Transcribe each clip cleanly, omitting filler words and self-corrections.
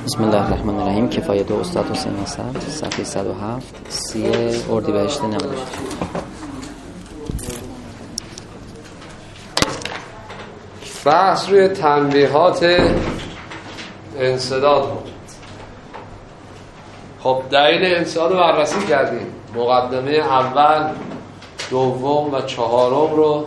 بسم الله الرحمن الرحیم. کفایت استاد حسین نصر، صفحه 107، 30 اردیبهشت 96. بحث روی تنبیهات انسداد بود. خب دلیل انسداد رو بررسی کردیم. مقدمه اول، دوم و چهارم رو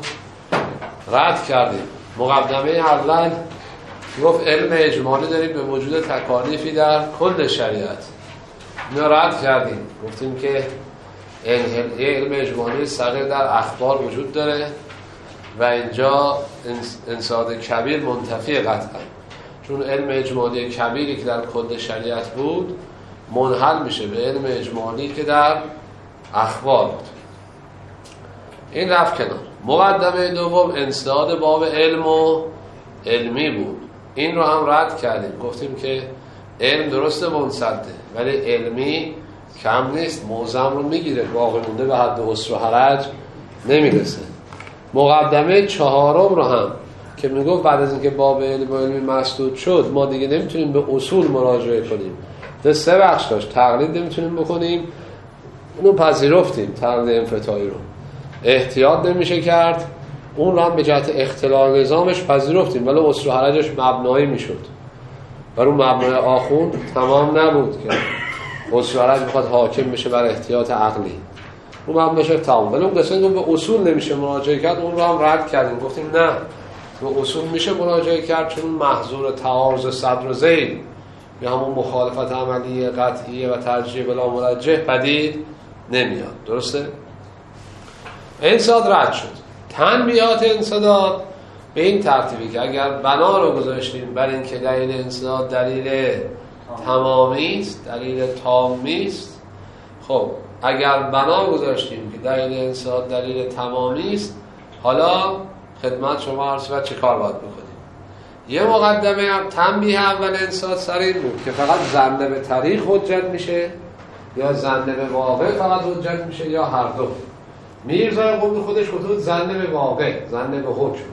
رد کردیم. مقدمه اول گفت علم اجمالی داریم به وجود تکالیفی در کل شریعت. اینو رد کردیم. گفتیم که علم اجمالی صغیر در اخبار وجود داره و اینجا انسداد کبیر منتفی قطعا، چون علم اجمالی کبیری که در کل شریعت بود منحل میشه به علم اجمالی که در اخبار بود. این رفت کنار. مقدمه دوم انسداد باب علم و علمی بود. این رو هم رد کردیم. گفتیم که علم درسته منسده ولی علمی کم نیست، معظم رو میگیره، باقی مونده به حد عسر و حرج نمیرسه. مقدمه چهارم رو هم که میگفت بعد از اینکه باب علم و علمی مسدود شد ما دیگه نمیتونیم به اصول مراجعه کنیم. ده سه بخش داشت. تقلید نمیتونیم بکنیم، اونو پذیرفتیم، تقلید انفتاحی رو. احتیاط نمیشه کرد، اون رو هم به جهت اختلال نظامش پذیرفتیم ولی عسر و حرجش مبنایی میشد. بر اون مبنای آخوند تمام نبود که عسر و حرج میخواد حاکم بشه بر احتیاط عقلی. اون مبناش تمام، ولی اون قسمت به اصول نمیشه مراجعه کرد، اون رو هم رد کردیم. گفتیم نه، به اصول میشه مراجعه کرد چون محظور تعارض صدر و ذیل یا همون مخالفت عملی قطعیه و ترجیح بلا مرجح پدید نمیاد. درسته؟ انسداد رد شد. تنبیهات انسداد به این ترتیبی که اگر بنا رو گذاشتیم بر این که دلیل انسداد دلیل تمامی است، دلیل تامی است، خب اگر بنا گذاشتیم که دلیل انسداد دلیل تمامی است، حالا خدمت شما عرض شود چه کار باید بکنیم. یه مقدمه هم تنبیه اول انسداد سر این بود که فقط ظن به طریق حجت میشه یا ظن به واقع فقط حجت میشه یا هر دو. میرزای قومی خودش گفت ظن به واقع، ظن به حکم.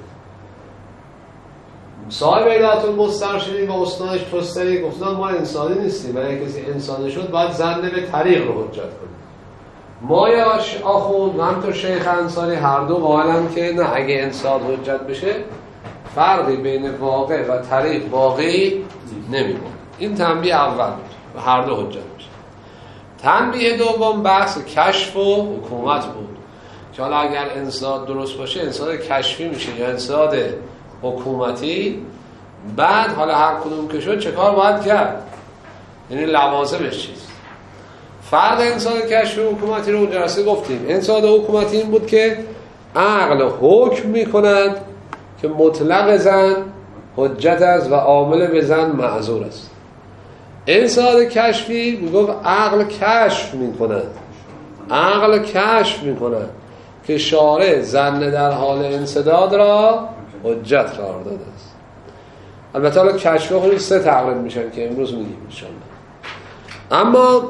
صاحب ایلات المسترشدین و اسنادش توستری گفتن ما انسانی نیستیم ولی کسی انسانی شد باید ظن به طریق رو حجت کنیم. ما یا آخوند و همطور شیخ انصاری هر دو قائلن که نه، اگه انسان حجت بشه فرقی بین واقع و طریق واقعی نمیمونه. این تنبیه اول بود و هر دو حجت میشه. تنبیه دوم بحث کشف و حکومت بود که حالا اگر انسداد درست باشه انسداد کشفی میشه یا انسداد حکومتی. بعد حالا هر کدوم که شد چه کار باید کرد، یعنی لوازمش چیست. فرق انسداد کشفی و حکومتی رو جلسه گفتیم. انسداد حکومتی این بود که عقل حکم میکند که مطلق زن حجت است و عامل به زن معذور است. انسداد کشفی میگفت عقل کشف میکند، عقل کشف میکند که شارع ظن در حال انسداد را حجت قرار داده است. البته حالا کشف خودش سه تقریب میشن که امروز میگیم انشاءالله. اما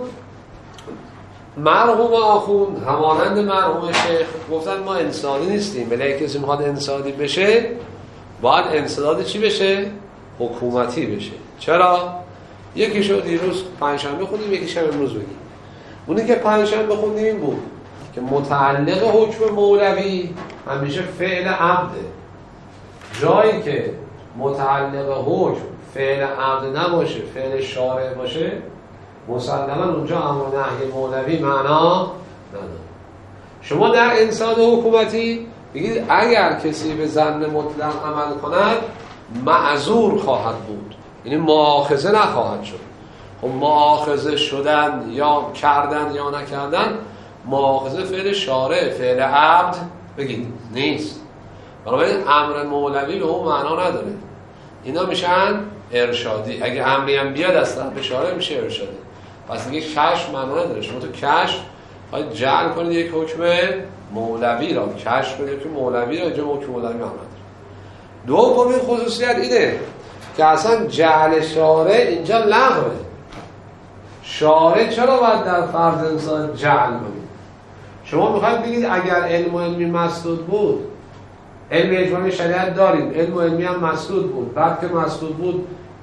مرحوم آخوند همانند مرحوم شیخ گفتن ما انسانی نیستیم ولی کسی میخواد انسانی بشه باید انسداد چی بشه؟ حکومتی بشه. چرا؟ یکیشو دیروز پنجشنبه خوندیم، یکیشو امروز بگیم. اونی که پنجشنبه خوندیم این بود که متعلق حکم مولوی همیشه فعل عمده. جایی که متعلق حکم فعل عمد نباشه، فعل شارع باشه، مسلما اونجا امر و نهی مولوی معنا نداره. شما در انسداد حکومتی بگید اگر کسی به ظن مطلق عمل کند معذور خواهد بود، یعنی مؤاخذه نخواهد شد. خب مؤاخذه شدن یا کردن یا نکردن، مؤاخذه فعل شارع، فعل عبد بگید نیست. بنابراین امر مولوی به اون معنا نداره. اینا میشن ارشادی. اگه امری هم بیاد اصلا به شارع میشه ارشادی. پس دیگه کشف معنا نداره. شما تو کشف باید جعل کنید یک حکم مولوی را، کشف کنید که مولوی را، اینجا حکم مولوی معنا نداره. دومین خصوصیت اینه که اصلا جعل شارع اینجا لغوه. شارع چرا باید در فرض انسان جعل کنید؟ شما میخواید بگید اگر علم و علمی مسدود بود، علم اجمالی شریعت داریم، علم و علمی هم مسدود بود، بعد که مسدود بود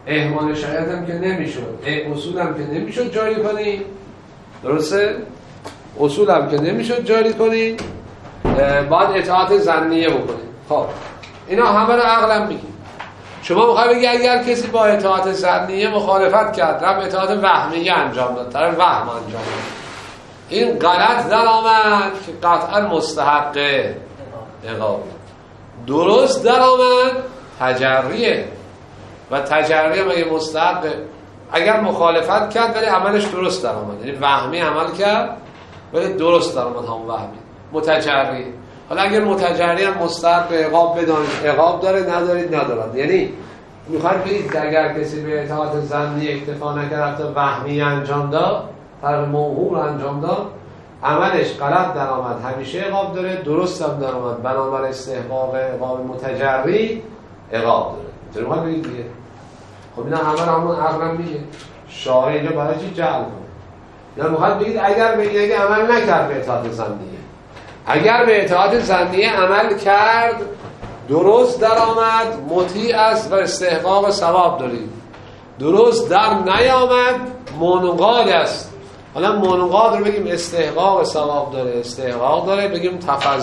اهمال شریعت هم که نمیشد، اصول هم که نمیشد جاری کنی، درسته؟ اصول هم که نمیشد جاری کنی، باید اطاعت ظنیه بکنی. خب اینا همه رو عقلم میگی. شما میخوای بگی اگر کسی با اطاعت ظنیه مخالفت کرد، رفت اطاعت وهمیه انجام داد، طرف وهم انجام داد، این غلط در آمد که قطعا مستحق عقاب، درست در آمد تجریه و تجریه مگه مستحق، اگر مخالفت کرد ولی عملش درست در آمد، یعنی وهمی عمل کرد ولی درست در آمد، همون وهمی متجریه. حالا اگر متجری هم مستحق عقاب بدانید، عقاب داره، ندارید ندارد. یعنی میخواد بگید اگر کسی به اطاعت ظنی اکتفا نکرد و وهمی انجام داد، طرف موهوم رو انجام داد، عملش غلط در آمد، همیشه عقاب داره، درست هم در آمد، بنابر استحقاق عقاب متجری عقاب داره. اینطوری میخواد بگید دیگه. خب اینا همون عقلم میگه. شارع اینجا برای چی جعل کنه؟ یا میخواد بگید اگر به این عمل نکرد به اطاعت ظنیه، اگر به اطاعت ظنیه عمل کرد، درست در آمد، مطیع است و استحقاق ثواب دارید. درست در نیامد، منقاد است. حالا منقاد رو بگیم استحقاق ثواب داره، استحقاق داره، بگیم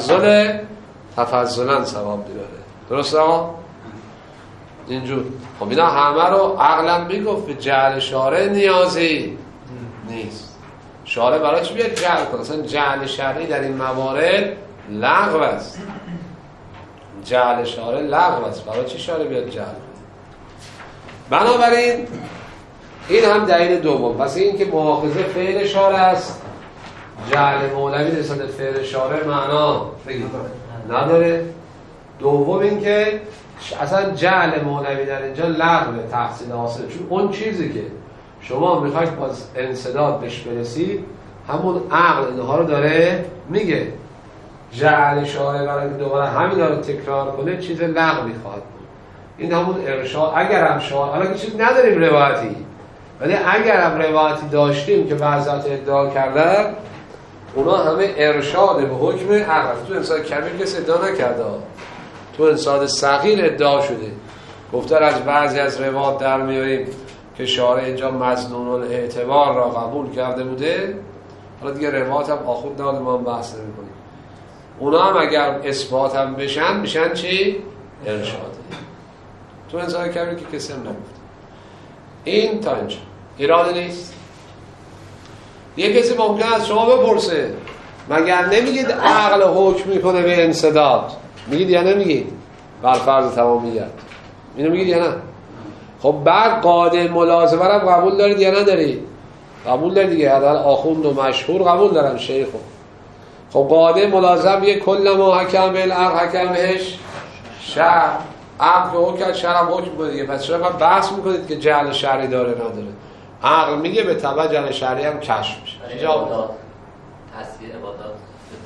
تفضلا ثواب داره. درست آقا؟ اینجور. خب اینا همه رو عقلم میگفت، به جعل شارع نیازی نیست. شارع برای چی بیاد جعل کنه؟ اصلا جعل شرعی در این موارد لغو است. جعل شارع لغو است. برای چی شارع بیاد جعل کنه؟ بنابراین این هم دلیل دوم. پس این که مؤاخذه فعل شارع است، جعل مولوی نسبت فعل شارع معنا بگید نداره. دوم این که اصلا جعل مولوی در اینجا لغو تحصیل حاصل، چون اون چیزی که شما میخواید با انسداد بهش برسید، همون عقل اینها رو داره میگه. جعل شارع برای که دوباره همین رو تکرار کنه چیز لغو میخواد. این همون ارشاد. اگر هم شارع، حالا که چیز نداریم روایتی، ولی اگر هم روایتی داشتیم که بعضیات ادعا کردن، اونا همه ارشاد به حکم عقل. تو انسان کبیر کسی ادعا نکرده، تو انسان صغیر ادعا شده. گفتن از بعضی از روایات در میاریم که شارع اینجا مظنون الاعتبار را قبول کرده بوده. حالا دیگه روایات هم آخوند ناده ما هم بحث نمی کنیم. اونا هم اگر اثبات هم بشن میشن چی؟ ارشاده. تو انسان کبیر که کسی هم نگفت. این تا اینجا ایراد نیست. یه کسی ممکن است شما بپرسه مگر نمیگید عقل حکم میکنه به انسداد؟ میگید یا نمیگید؟ بر فرض تمامیت اینو میگید یا نه؟ خب بعد قاعده ملازمه رو قبول دارید یا ندارید؟ قبول دارید دیگه. حداقل آخوند و مشهور قبول دارن شیخ. خب قاعده ملازم یه کل ما حکم بالعقل حکم بهش شرع، عقل که حکم شرع هم حکم کنه دیگه. پس چرا بحث میکنید که جعل شرعی داره نداره؟ عقل میگه به تبع جعل شرعی هم کشف میشه. اینجا تصویر عبادات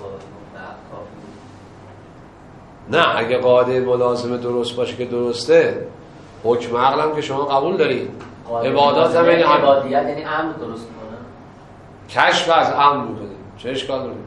نه، اگه قاعده ملازمه درست باشه که درسته، حکم عقل هم که شما قبول دارید. عبادات هم یعنی عبادیت، یعنی امر درست کنه، کشف از امر میکنه. چه اشکال داره؟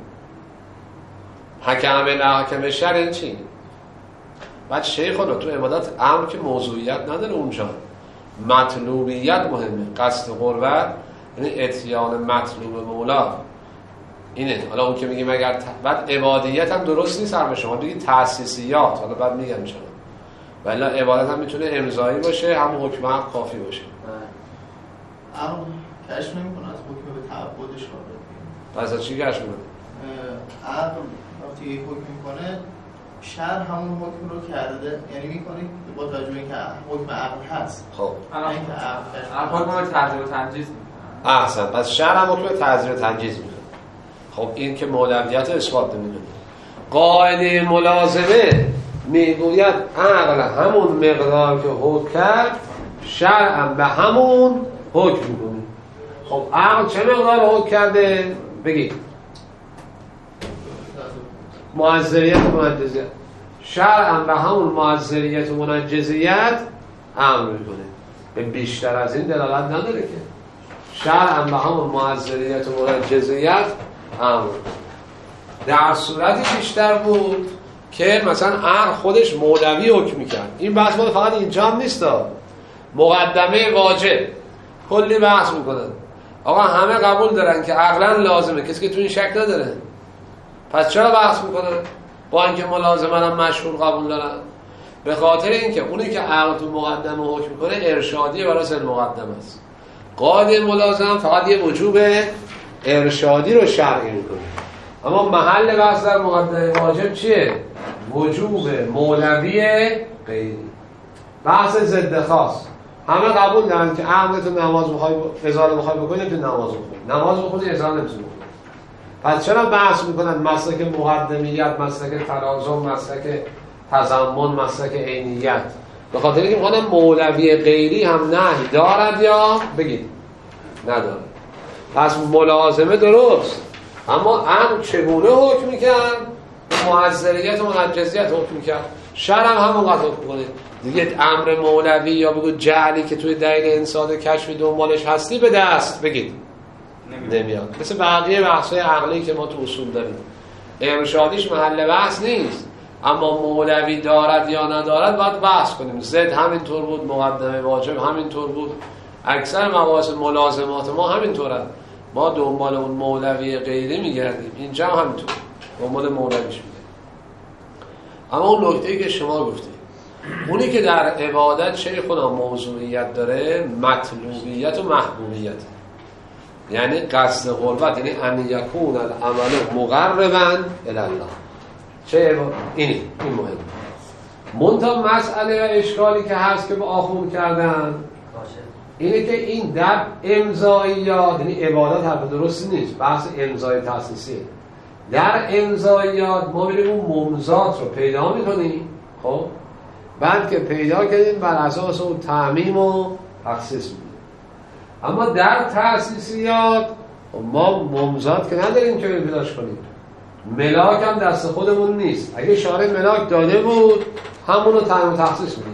حکم به حکم شرع این چی؟ بعد شیخ خدا تو عبادت امر که موضوعیت نداره، اونجا مطلوبیت مهمه. قصد قربت یعنی اتیان مطلوب مولا اینه. حالا اون که میگیم اگر بعد عبادیت هم درست نیست به شما بگید تأسیسیات، حالا بعد میگم شما ولی عبادت هم میتونه امضایی باشه، هم حکم هم کافی باشه. عقل کشف نمیکنه از حکم به تعبدش وارد. پس از چی کشف میکنه؟ عقل وقتی حکم میکنه شرع همون حکم رو کرده، یعنی میکنه با توجه به اینکه حکم عقل هست. خب اینکه عقل حکم رو تعزیر و تنجیز میکنه. احسن. پس شرع هم حکم تعزیر و تنجیز میکنه. خب این که مولویت اثبات نمیدونه. قاعده ملازمه میگوید عقل همون مقدار که حکم کرد، شرع هم به همون حکم میکنه. خب عقل چه مقدار حکم کرده؟ بگید. معذریت و منجزیت. شرع هم به همون معذریت و منجزیت امر میکنه. به بیشتر از این دلالت نداره که. شرع هم به همون معذریت و منجزیت امر. در صورتی بیشتر بود که مثلا عقل خودش مولوی حکم میکرد. این بحث فقط اینجا هم نیست. مقدمه واجب کلی بحث میکنن. آقا همه قبول دارن که عقلا لازمه، کسی که تو این شک نداره. پس چرا بحث میکنن؟ با اینکه ملازمه هم مشهور قبول دارن. به خاطر اینکه اونی که عقل تو مقدمه حکم میکنه ارشادی برای سر مقدمه است. قاعده ملازم فقط یه وجوب ارشادی رو شرعی میکنه. اما محل بحث در مقدمه واجب چیه؟ وجوب مولوی غیری. بحث ضد خاص. همه قبول دارن که عقل تو نماز بخوای ازاله بخوای بکنی تو نماز بخونی. نماز بخونی ازاله نمیتونی بکنی. پس چرا بحث میکنن مسلک مقدمیت، مسلک تلازم، مسلک تضمن، مسلک عینیت؟ به خاطر اینکه میگن مولوی غیری هم نهی دارد یا بگید نداره. پس ملازمه درست، اما عقل چگونه حکم میکرد؟ معذریت و منجزیت حکم میکرد. شرع هم همون قضا کنه دیگه. امر مولوی یا بگو جعلی که توی دلیل انسان کشف دنبالش هستی به دست بگید نمیاد. مثل بقیه بحث‌های عقلی که ما تو اصول داریم، ارشادیش محل بحث نیست، اما مولوی دارد یا ندارد باید بحث کنیم. زد همینطور بود، مقدمه واجب همینطور بود، اکثر مباحث ملازمات ما همینطورن. ما دنبال اون مولوی غیری میگردیم، اینجا همینطور دنبال مولویش میگردیم. اما اون نکته‌ای که شما گفتید، اونی که در عبادت شیخنا موضوعیت داره، مطلوبیت و محبوبیت، یعنی قصد قربت، یعنی ان یکون العمل مقربا الی الله. چه این مهم. منتها مسئله و اشکالی که هست که با آخوند کردن اینه که این در امضاییات، یعنی عبادت حرف درستی نیست، بحث امضای تأسیسیه. در امضاییات ما میریم اون ممضات رو پیدا میکنیم، خب بعد که پیدا کردیم بر اساس اون تعمیم و تخصیص میدیم. اما در تأسیسیات ما ممضات که نداریم که پیداش کنیم. ملاک هم دست خودمون نیست. اگه شارع ملاک داده بود همون رو تعمیم و تخصیص میدیم.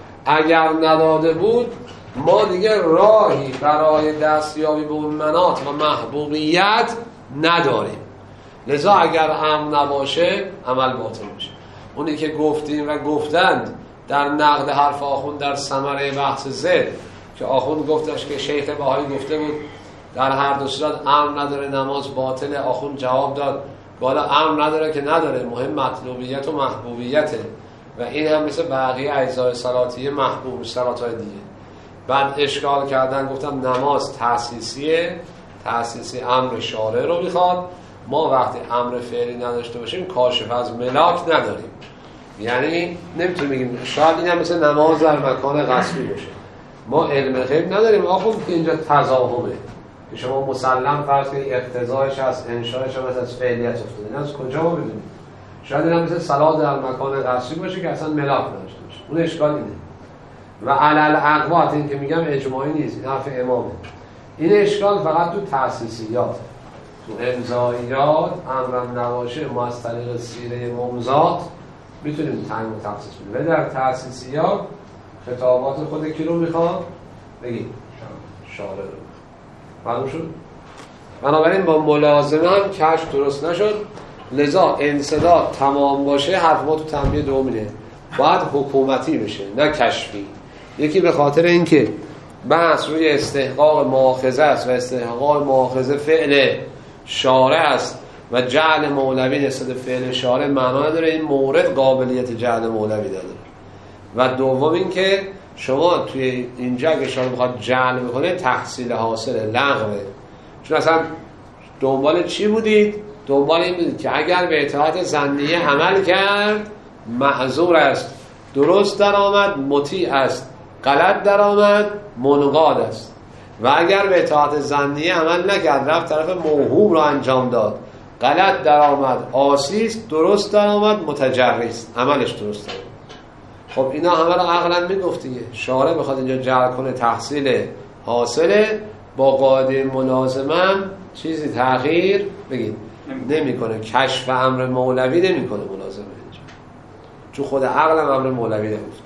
اگر نداده بود ما دیگه راهی برای دستیابی به اون مناط و محبوبیت نداریم. لذا اگر هم نباشه عمل باطل میشه. اونی که گفتیم و گفتند در نقد حرف آخوند در ثمره بحث زد که آخوند گفتش که شیخ بهایی گفته بود در هر دو صورت امر نداره نماز باطله. آخوند جواب داد حالا امر نداره که نداره، مهم مطلوبیت و محبوبیته و این هم مثل بقیه اجزای صلاتیه محبوب صلاتهای دیگه. بعد اشکال کردن، گفتم نماز تأسیسیه، تأسیسی امر شارع رو میخواد. ما وقتی امر فعلی نداشته باشیم کاشف از ملاک نداریم، یعنی نمیتونیم بگیم شاید این هم مثل نماز در مکان غصبی باشه. ما علم غیب نداریم. آخوند که اینجا تضاهمه که شما مسلم فرض کنید اقتضایش از انشایش هم از فعلیت افتاده، این از کجا ما بدونیم؟ شاید این هم مثل صلات در مکان غصبی باشه که اصلا ملاک نداشته باشه. اون اشکال اینه. و علل اقوات، این که میگم اجماعی نیست، این حرف امامه. این اشکال فقط تو تأسیسیات، تو امضاییات امرم نباشه ما از طریق سیره ممضات میتونیم تعیین و تخصیص بدیم. و در تأسیسیات خطابات خود کی رو میخوام بگید؟ شارع رو معلوم شد. بنابراین با ملازمه هم کشف درست نشد. لذا انسداد تمام باشه حرف ما تو تنبیه دومینه، باید حکومتی بشه نه کشفی. یکی به خاطر اینکه بحث روی استحقاق مؤاخذه است و استحقاق مؤاخذه فعل شارع است و جعل مولوی نسبت فعل شارع معنا نداره، این مورد قابلیت جعل مولوی نداره. و دوم این که شما توی اینجا اگه شارع بخواد جعل بکنه تحصیل حاصل لغوه. چون اصلا دنبال چی بودید؟ دنبال این بودید که اگر به اطاعت ظنیه عمل کرد معذور است، درست در آمد مطیع است، غلط در آمد منقاد است. و اگر به اطاعت ظنیه عمل نکرد رفت طرف موهوم را انجام داد، غلط در آمد عاصی است، درست در آمد متجری است، عملش درست در آمد. خب اینا همه را عقلا میگفت دیگه. شارع بخواد اینجا جعل کنه تحصیل حاصله، با قاعده ملازمه چیزی تغییر بگید نمیکنه. کشف امر مولوی نمیکنه ملازمه اینجا، چون خود عقل هم امر مولوی نگفت.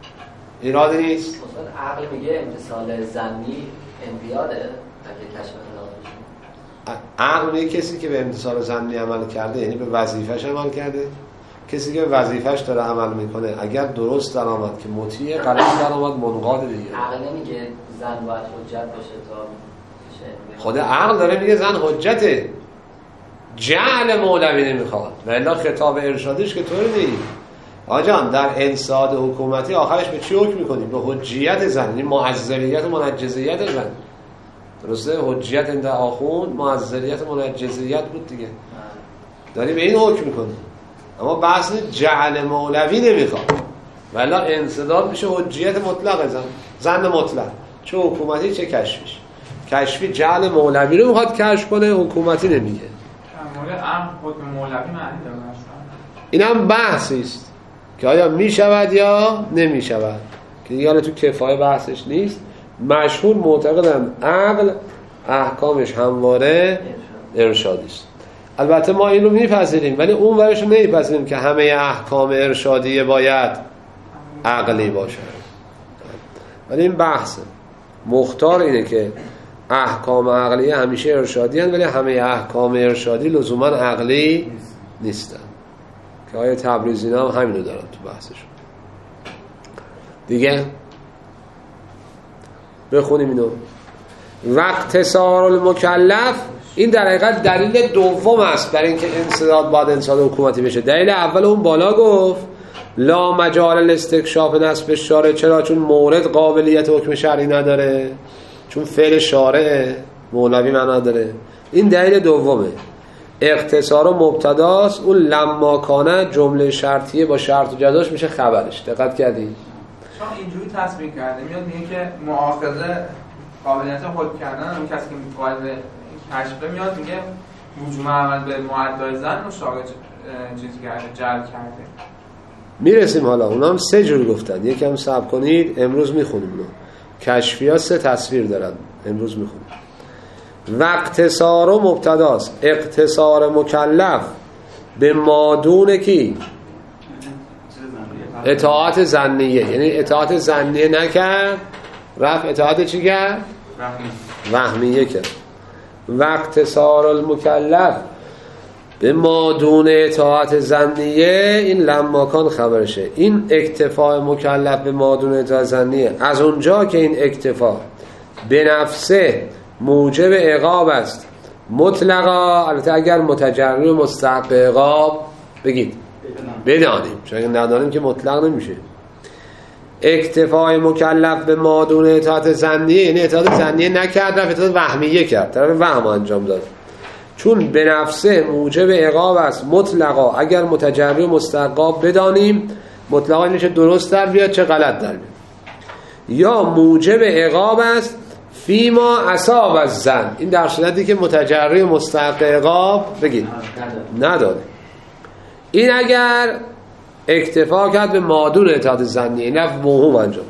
ایرادی نیست. مثلا عقل میگه امتصال ظنی انقیاده اگه کشف خلاف بشه. عقل میگه کسی که به امتصال ظنی عمل کرده یعنی به وظیفه‌ش عمل کرده، کسی که وظیفش داره عمل میکنه اگر درست در آمد که مطیع، غلط در آمد منقاد دیگه. عقل نمیگه زن باید حجت باشه تا خود عقل داره میگه زن حجته، جعل مولوی نمیخواد و الا خطاب ارشادیش که طوری نیست. آجان در انصاد حکومتی آخرش به چی حکم میکنی؟ به حجیت زن، این معذریت و منجزیت زن. درسته؟ حجیت عند آخوند معذریت و منجزیت بود دیگه، داری به این حکم میکنی. اما بحث جعل مولوی نمیخواد و الا انصداد میشه حجیت مطلق زن مطلق، چه حکومتی چه کشفیش. کشفی جعل مولوی رو میخواد کشف کنه، حکومتی نمیگه. حکم مولوی معنی داره. این هم بحثی است که آیا میشود یا نمیشود که دیگه تو کفایه بحثش نیست. مشهور معتقدن عقل احکامش همواره ارشادی است. البته ما این رو میپذیریم ولی اون ورش رو نمیپذیریم که همه احکام ارشادی باید عقلی باشه. ولی این بحثه. مختار اینه که احکام عقلی همیشه ارشادی هستند ولی همه احکام ارشادی لزوما عقلی نیستن که آیه تبریزی هم همینو دارن تو بحثشون دیگه. بخونیم اینو. واقتصار المکلف، این در حقیقت دلیل دوم است برای اینکه انسداد باید انسداد حکومتی بشه. دلیل اول اون بالا گفت لا مجال الاستکشاف نسب الشارع. چرا؟ چون مورد قابلیت حکم شرعی نداره، چون فعل شارع مولوی معنا داره. این دلیل دومه. اختصار و مبتداست، اون لما کانه جمله شرطیه با شرط و جزاش میشه خبرش. دقت کردین؟ شما اینجوری تصمیم کرده میاد میگه که مؤاخذه قابلیت حکم کردن اون کسی که قائل به کشف میاد میگه وجوب عمل به معدای زن رو شارع چیزی کرده، جلب کرده. میرسیم حالا اونا هم سه جور گفتن. یکم صبر کنید امروز میخونیم اونا. کشفی ها سه تصویر دارن امروز میخونیم. واقتصار و مبتداست. اقتصار مکلف به مادون کی؟ اطاعت ظنیه، یعنی اطاعت ظنیه نکرد رفت اطاعت چی کرد؟ وهمیه کرد. واقتصار المکلف به مادون اطاعت ظنیه، این لماکان خبرشه. این اکتفاء مکلف به مادون اطاعت ظنیه از اونجا که این اکتفاء به نفسه موجب عقاب است مطلقا، البته اگر متجری و مستحق عقاب بگید بدانیم، چون اگر ندانیم که مطلق نمیشه. اکتفاء مکلف به مادون اطاعت ظنیه یعنی اطاعت ظنیه نکرد رفت اطاعت وهمیه کرد، طرف وهم انجام داد. چون به نفسه موجب عقاب است مطلقا، اگر متجری و مستحق بدانیم مطلقا این چه درست در بیاد چه غلط در بیاد. یا موجب عقاب است فیما اصاب از زن، این در صورتی که متجری و مستحق عقاب بگید نداره. این اگر اکتفا کرد به مادون اطاعت ظنیه نه موهوم انجام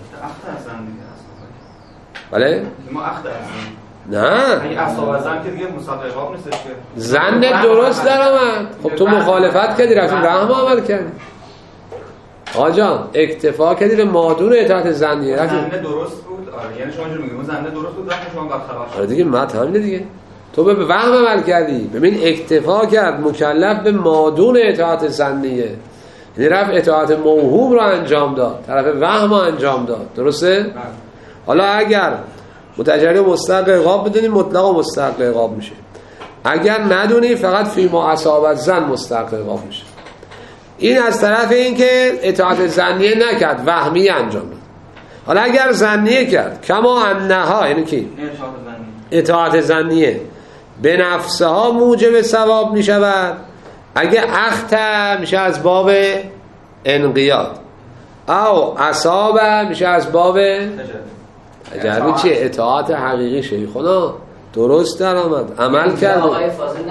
بله؟ ما اخته نه اگه اصاب از زن که دیگه مستحق عقاب نیستش که زن درست در آمد. خب تو مخالفت کردی رفتی رحم عمل کردی آجان، اکتفا کردی به مادون اطاعت ظنیه. زن درست بود. آره یعنی شما اینجوری میگید زن درست بود رفت شما بعد خلاص. آره دیگه مت همینه دیگه. تو به وهم عمل کردی. ببین اکتفا کرد مکلف به مادون اطاعت ظنیه، یعنی رفت اطاعت موهوم رو انجام داد، طرف وهم رو انجام داد. درسته؟ حالا اگر متجری و مستحق عقاب بدونی مطلق و مستحق عقاب میشه، اگر ندونی فقط فیما اصاب از زن مستحق عقاب میشه. این از طرف این که اطاعت ظنیه نکرد وهمیه انجام داد. حالا اگر ظنیه کرد کما انها، یعنی کی؟ اطاعت ظنیه به نفسها موجب ثواب می شود. اگه اخته میشه از باب انقیاد، او اصاب میشه از باب تجربه. چیه؟ اطاعت حقیقی شیخونا درست در آمد، عمل کرده. آقای فاضل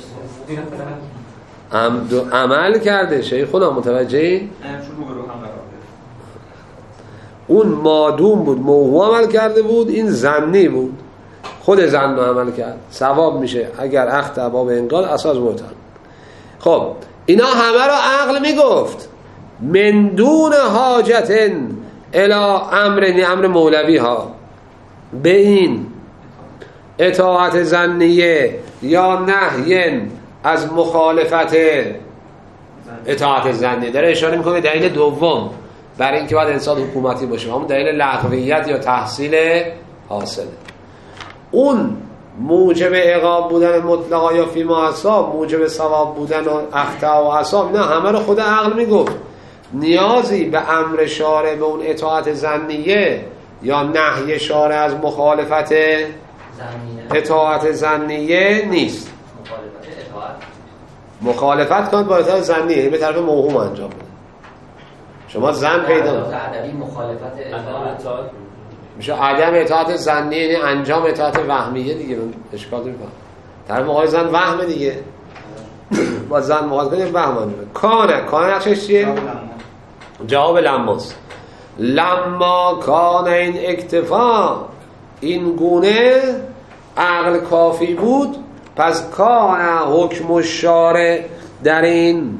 نداشت عمل کرده شیخونا، متوجهی؟ اون مادوم بود، موهوم عمل کرده بود، این ظنی بود، خود ظن عمل کرد، ثواب میشه اگر اخت باب انقال اساس معتبر. خب اینا همه رو عقل میگفت من دون حاجت الی امر مولوی ها، به این اطاعت ظنیه یا نهی از مخالفت اطاعت ظنی. داره اشاره میکنه دلیل دوم برای اینکه باید انسان حکومتی باشه، همون دلیل لغویت یا تحصیل حاصله. اون موجب عقاب بودن مطلقا یا فی ما اصاب، موجب ثواب بودن و اخطاء و اصاب، اینا همه رو خود عقل میگفت. نیازی به امر شارع به اون اطاعت ظنیه یا نهی شارع از مخالفت اطاعت ظنیه نیست. مخالفت کن با اطاعت ظنیه، این به طرف موهوم انجام بده. شما ظن پیدا ادبی مخالفت اطاعت میشه عدم اطاعت ظنیه، یعنی انجام اطاعت وهمیه دیگه. من اشکال نمی‌کنه. طرف مقابل ظن وهم دیگه. با ظن مقابل وهم انجام. کانه نقشش چیه؟ جواب لماست. لما کان این اکتفا، این گونه عقل کافی بود، پس کان حکم الشارع در این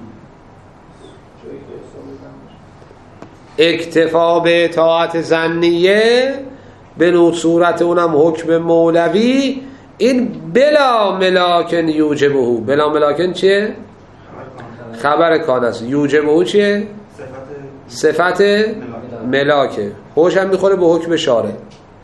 اکتفا به اطاعت ظنیه به نوع صورت اونم حکم مولوی، این بلا ملاکن یوجبهو. بلا ملاکن چیه؟ خبر کان است. یوجبهو چیه؟ صفت ملاکه. هوش هم میخوره به حکم شارع.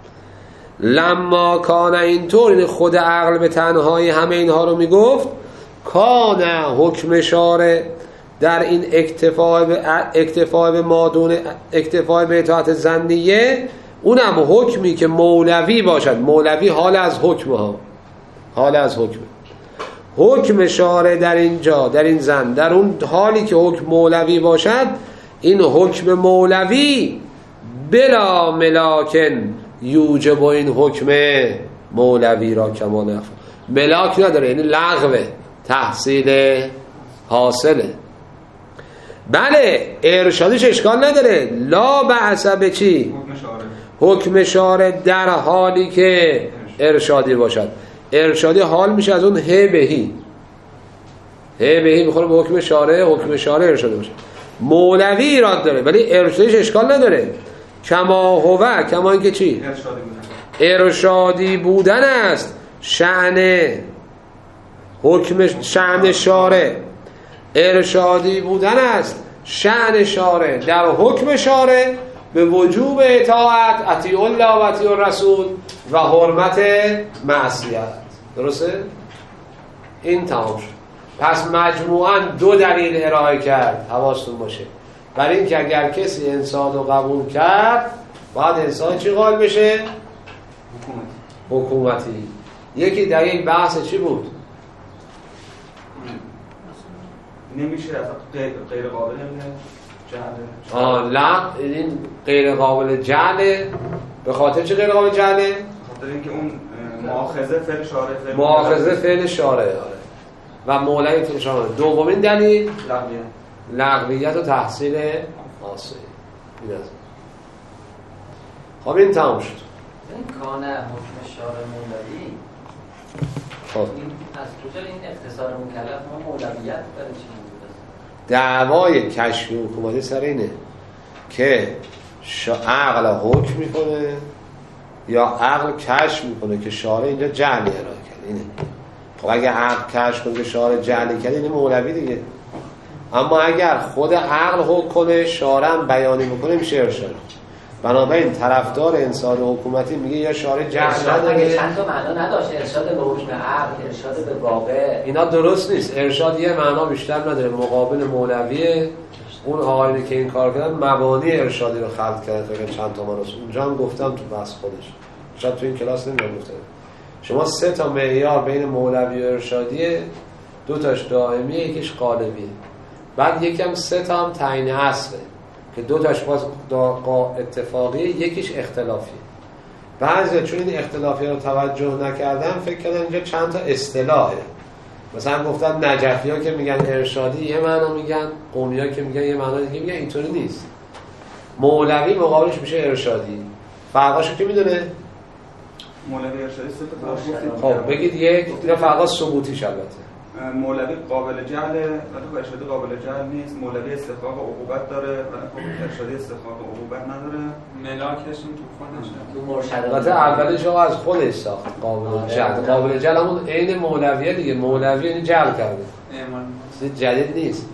لما کان اینطور، این خود عقل به تنهایی همه اینها رو میگفت. کان حکم شارع در این اکتفاء به مادون اکتفاء به اطاعت ظنیه، اونم حکمی که مولوی باشد. مولوی حال از حکم ها، حال از حکم شارع در اینجا، در این زن، در اون حالی که حکم مولوی باشد، این حکم مولوی بلا ملاکن یوجب این حکم مولوی را کما نفع. ملاک نداره، یعنی لغوه، تحصیل حاصله. بله ارشادش اشکال نداره. لا بأس به چی؟ حکم شارع در حالی که ارشادی باشد. ارشادی حال میشه از اون هی بهی میخوره به حکم شارع، حکم شارع ارشادی باشه. مولوی ایراد داره ولی ارشادش اشکال نداره. کما هو، کما اینکه چی؟ ارشادی بودن است شأن حکم، شأن شارع ارشادی بودن است شأن شارع در حکم شارع به وجوب اطاعت، اطیع الله و اطیع الرسول و حرمت معصیت. درسته؟ این تمام شد. پس مجموعاً دو دلیل ارائه کرد، حواستون باشه. برای اینکه اگر کسی انسان رو قبول کرد باید انسان چی قائل بشه؟ حکومتی. یکی دلیل بحث چی بود؟ نمیشه غیر قابل جعله. لا، این غیر قابل جعله. به خاطر چه غیر قابل جعله؟ به خاطر اینکه اون مؤاخذه فعل شارع، مؤاخذه فعل شارع و مولوی فعل شارع. دومین دلیل لغویت و تحصیل حاصل. خب این تمام شد. این کانه حکم شارع مولوی، خب این از کجا این اختصار مکلف ما مولویت برای چی بود؟ دعوای کشف حکومتی سر اینه که عقل حکم میکنه یا عقل کشف میکنه که شارع اینجا جعلی ارائه کرد. اینه. خب اگه عقل کشف کنه که شارع جعلی کرد، اینه مولوی دیگه. اما اگر خود عقل حکم کنه، شارع هم بیانی میکنه، میشه ارشاد. بنابراین طرفدار انسان حکومتی میگه یا شارع جعل نداره، چند تا معنا نداشت. ارشاد به حکم عقل، ارشاد به واقع، اینا درست نیست. ارشاد یه معنا بیشتر نداره. مقابل مولویه. اون آقایونی که این کار کردن مبانی ارشادی رو خلق کردن تا چند تا منوس. اونجا هم گفتم تو بحث خودش، شاید تو این کلاس نمیگفتم. شما 3 تا معیار بین مولوی و ارشادیه، 2 تاش دائمیه، یکیش قالبیه. بعد یکم 3 تا هم تعیین اصله که 2 تاش باز اتفاقیه، یکیش اختلافیه. بعضی چون این اختلافی رو توجه نکردن فکر کردن اینجا چند تا اصطلاحه. مثلا گفتن نجفی‌ها که میگن ارشادی یه معنا میگن، قومی‌ها که میگن یه معنا دیگه میگن. اینطوری نیست. مولوی مقابلش میشه ارشادی. فرقاشو کی میدونه؟ مولوی ارشادی 3 تا. خب بگید یک. اینا فرقا ثبوتیش البته. مولوی قابل جعله ولی ارشادی قابل جعل نیست. مولوی استحقاق عقوبت داره ولی ارشادی استحقاق عقوبت نداره. ملاکش این تو خودشه. تو مرشد البته اولش آقا از خودش ساخت قابل جعل. قابل جعل همون عین مولویه دیگه. مولوی یعنی جعل کرده. چیز جدید نیست.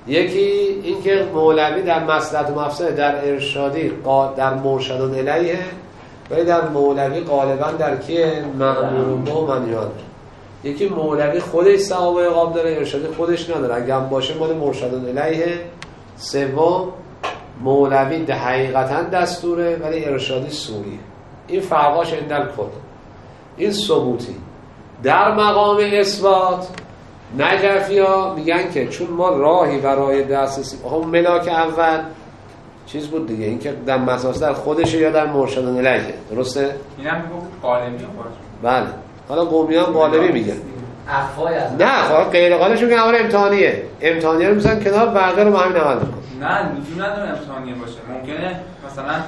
یکی اینکه مولوی در مصلحت و مفسده در ارشادی در مرشدون الیه، ولی در مولوی غالبا در کیه؟ مأمور به و منهی عنه. یکی مولوی خودش ثواب و عقاب داره، ارشادی خودش نداره، اگه هم باشه مال مرشدون الیه. سوم مولوی ده حقیقتا دستوره ولی ارشادی سوریه. این فرقاش اندل کد. این ثبوتی. در مقام اثبات نجفی ها میگن که چون ما راهی برای دسترسی ملاک اول چیز بود دیگه، این که در مساس در خودشه یا در مرشدون الیه، درسته؟ این هم میگفت قالبی خودش. بله. حالا قومیان قالبی میگن. اخفای از نه غیر قالبش میگن اول امتحانیه. امتحانیه رو میذارن کنار، بقیه رو ما همین عمل میکنن. نه لزوم نداره امتحانیه باشه. ممکنه مثلا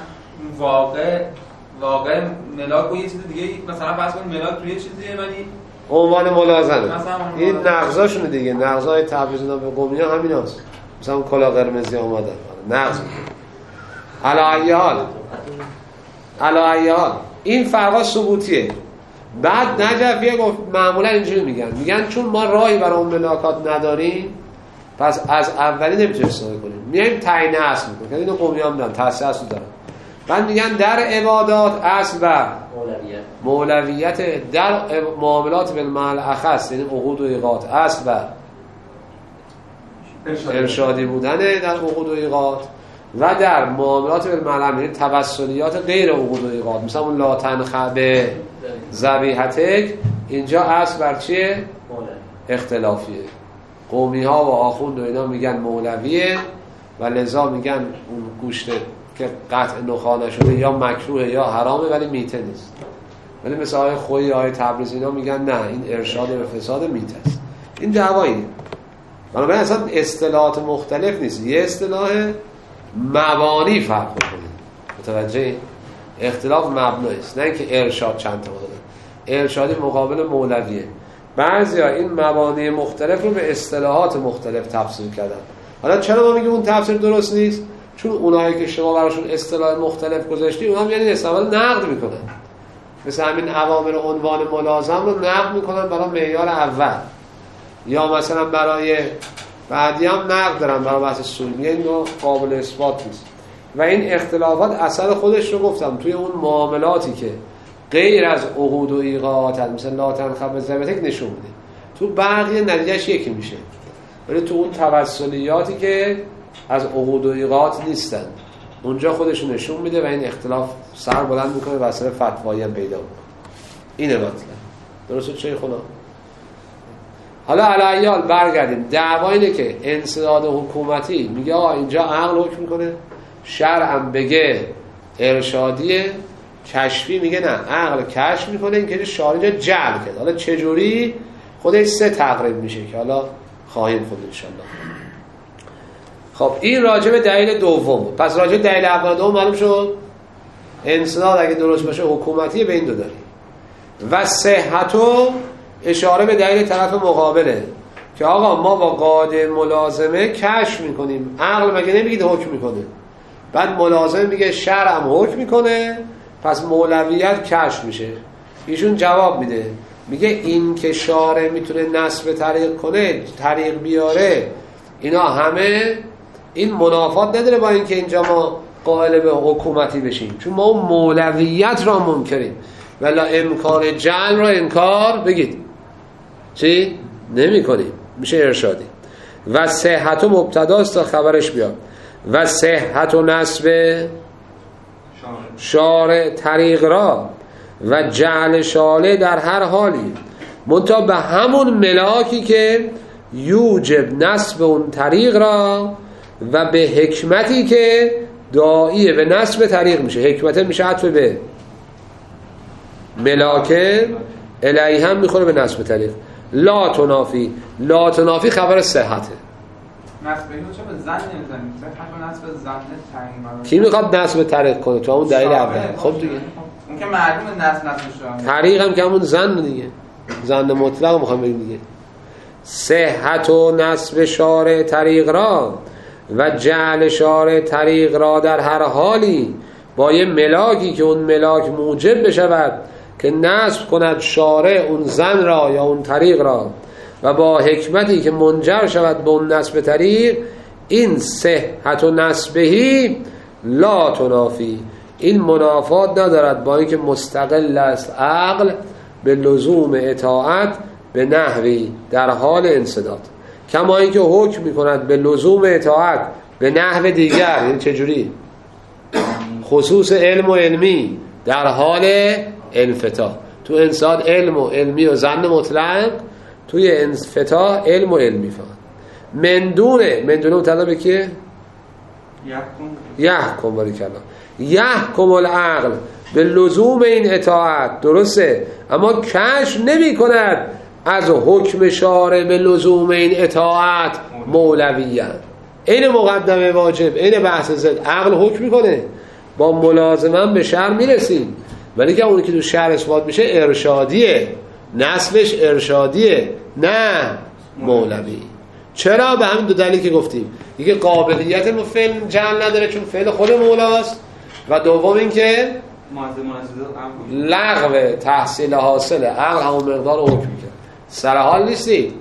واقع ملاک و یه چیز دیگه، مثلا فرض کن ملاک توی چیزیه ولی عنوان ملازمه. این نقضاشونه دیگه، نقضای تبریز نام قومیان همین هست. مثلا کلا قرمزی آمدن نقض. علی ای حال این فرقا ثبوتیه. بعد نجفیه گفت معمولا اینجوری میگن چون ما راهی برای اون ملاکات نداریم پس از اولی نمیتونیم استفاده کنیم، میایم تعیین اصل میکنیم. اینو قومیان میدن تأسیس اصل دارن. بعد میگن در عبادات اصل و مولویت، در معاملات بالمعنی الاخص یعنی عقود و ایقات اصل و ارشادی بودنه در عقود و ایقات، و در معاملات بالمعنی یعنی توسلیات غیر عقود و ایقات، مثلا اون لا تنخ به ذبیحتک، اینجا اصل بر چیه؟ اختلافیه. قومی ها و آخوند و اینا میگن مولویه و لذا میگن اون گوشت که قطع نخانه شده یا مکروه یا حرامه ولی میته نیست. ولی مثل آقای خویی، آقای تبریزی اینا میگن نه این ارشاد به فساد میته است. این دعوا اینه. بنابراین اصلا اصطلاحات مختلف نیست، یه اصطلاح مبانی فرق می‌کنه. متوجه؟ اختلاف مبنایی است، نه اینکه ارشاد چند تا داره. ارشادی مقابل مولویه. بعضیا این مبانی مختلف رو به اصطلاحات مختلف تفسیر کردن. حالا چرا ما میگیم اون تفسیر درست نیست؟ چون اونایی که شما براشون اصطلاح مختلف گذاشتی اونا هم یعنی استفاده نقد میکنن. مثل همین اوامر عنوان ملازم رو نقد میکنن برای معیار اول، یا مثلا برای بعدی هم نقد دارن برای بحث سوری، این رو قابل اثبات نیست. و این اختلافات اثر خودش رو گفتم توی اون معاملاتی که غیر از عقود و ایقات مثل لا تنخ به ذبیحتک نشون میده، تو بقیه نتیجهش یکی میشه. ولی تو اون توسلیاتی که از عقود و ایقات نیستن اونجا خودشون نشون میده و این اختلاف سر بلند میکنه و اثر فتوایی هم پیدا میکنه. اینه مطلب. درسته چه خدا؟ حالا علیال برگردیم. دعوا اینه که انسداد حکومتی میگه آقا اینجا عقل حکم میکنه، شرع هم بگه ارشادیه، کشفی میگه نه عقل کشف میکنه، این که شارع جعل کرد. حالا چجوری؟ خودش سه تقریب میشه که حالا خواهیم خود انشالله. خب این راجع به دلیل دوم. پس راجع به دلیل اول دوم معلوم شد انسداد اگه درست باشه حکومتی به این دو داریم. و صحتو اشاره به دلیل طرف مقابله که آقا ما با قاعده ملازمه کشف میکنیم، عقل مگه نمیگه حکم میکنه؟ بعد ملازم میگه شرع هم حکم میکنه، پس مولویت کشف میشه. ایشون جواب میده، میگه این که شارع میتونه نصب طریق کنه، طریق بیاره، اینا همه این منافات نداره با اینکه اینجا ما قائل به حکومتی بشیم، چون ما اون مولویت را منکریم ولی امکان جعل را انکار بگید چی؟ نمی کنیم، میشه ارشادی. و صحت و مبتداست تا خبرش بیاد. و صحت و نصب شارع طریق را و جعل شاله در هر حالی منتها به همون ملاکی که یوجب نصب اون طریق را و به حکمتی که داعیه به نصب طریق میشه. حکمت میشه عطف به ملاکه، الیه هم میخوره به نصب طریق. لا تنافی خبر صحته. نصب اینو چه به زن نمیزنیم؟ صحت و نصب زن تعیین. کی میخواد نصب طریق کنه تو اون دلیل اول؟ خب دیگه اون که معلومه نصب طریق هم که همون زن دیگه، زن مطلق میخوام بگیم دیگه. صحت و نصب شارع طریق را و جعل شارع طریق را در هر حالی با یه ملاکی که اون ملاک موجب بشود که نصب کند شارع اون زن را یا اون طریق را و با حکمتی که منجر شود به اون نصب طریق، این صحت و نسبهی لا تنافی، این منافات ندارد با اینکه مستقل است عقل به لزوم اطاعت به نحوی در حال انسداد، کما اینکه حکم میکند به لزوم اطاعت به نحو دیگر. یعنی چجوری؟ خصوص علم و علمی در حال انفتاح. تو انسان علم و علمی و ظن مطلق، توی انفتاح علم و علمی فقط. مندونه مطلب به کیه؟ یحکم باریکالله. یحکم العقل به لزوم این اطاعت، درسته، اما کشف نمی کند از حکم شارع به لزوم این اطاعت مولویت. این مقدمه واجب، این بحث زد عقل حکم میکنه، با ملازمن به شرع میرسیم، ولی که اونی که تو شرع اثبات میشه ارشادیه، نسلش ارشادیه نه مولوی. چرا؟ به همین دو دلیل که گفتیم، یکی قابلیت فعل جعل نداره چون فعل خود مولاست، و دوم این که لغو تحصیل حاصل عقل همون مقدار رو حکم میکنه. سر حال نیستی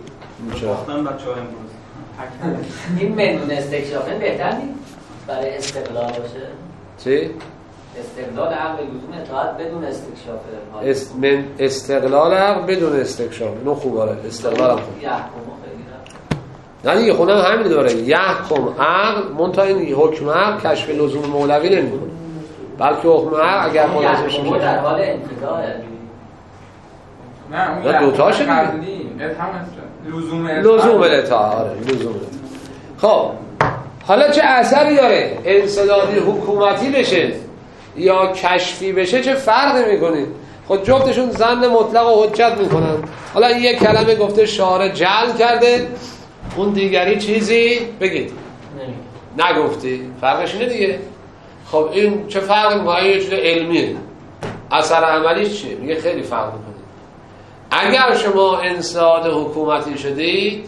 این مندون استکشافه بهتر نیست برای استقلال باشه؟ چی؟ استقلال عقل به لزوم اطاعت بدون استکشافه. استقلال عقل بدون استکشاف، اینو خوبه. استقلال هم خوب نه دیگه، خودم همین داره. یحکم عقل منتها این حکم عقل کشف لزوم مولوی نمیکنه، بلکه حکم عقل اگر ملازم بشه در حال انتظاره. نه اون دوتاشه لزوم اطاعت. خب حالا چه اثری داره انسدادی حکومتی بشه یا کشفی بشه؟ چه فرقی میکنه؟ خود جفتشون ظن مطلق و حجت میکنن. حالا این یک کلمه گفته شارع جعل کرده، اون دیگری چیزی بگید نگفتی، فرقش اینه دیگه. خب این چه فرقی میکنه؟ یه چیز علمیه، اثر عملیش چیه؟ میگه خیلی فرق میکنه. اگر شما انسداد حکومتی شدید،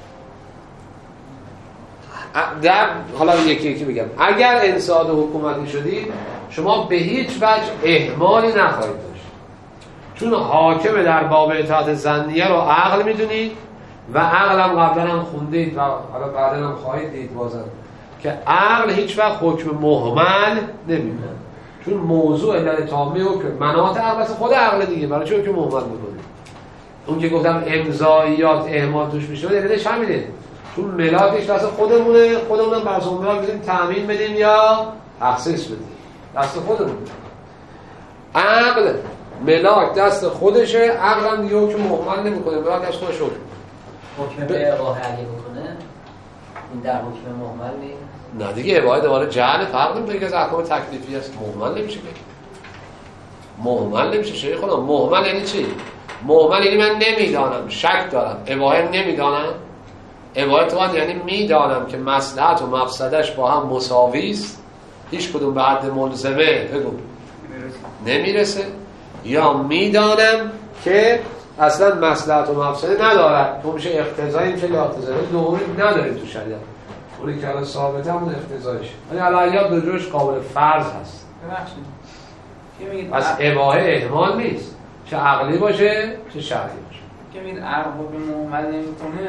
حالا یکی بگم، اگر انسداد حکومتی شدید شما به هیچ وجه اهمالی نخواهید داشت، چون حاکم در باب اطاعت ظنیه رو عقل میدونید و عقل هم قبلا هم خوندید و حالا بعدا هم خواهید دید بازم که عقل هیچ وقت حکم مهمل نمیده، چون موضوع علت تامه حکم مناط عقل خود عقل دیگه، برای چه حکم مهمل میکنه؟ اون که گفتم امضایات اهمال توش میشه دلیلش همینه، چون ملاکش دست خودمونه، خودمونم بر اون ملاک بدیم تامین بدیم یا تخصیص بدیم، دست خودمون. عقل ملاک دست خودشه، عقل هم دیگه حکم مهمل نمیکنه، ملاک دست خودش حکم به اباحه اگه بکنه این در حکم مهمل نیست؟ نه دیگه، اباحه دوباره جعل فرق نمیکنه که از احکام تکلیفی است، مهمل نمیشه که مهمل نمیشه. شیخ خدا مهمل یعنی چی؟ مهمل یعنی من نمیدانم، شک دارم، اباحه نمیدانم. اباحه تو یعنی میدانم که مصلحت و مفسدش با هم مساوی است، هیچ کدوم به حد ملزمه بگو نمیرسه، یا میدانم که اصلا مصلحت و مفسده ندارد، تو میشه اقتضایی میشه یا اقتضایی، دومی نداریم تو شریعت، اونی که الان ثابته همون اقتضاییشه، ولی علیات به جوش قابل فرض هست. پس اباحه احمال نیست، چه عقلی باشه چه شرعی باشه. که این عقل حکم مهمل نمیکنه.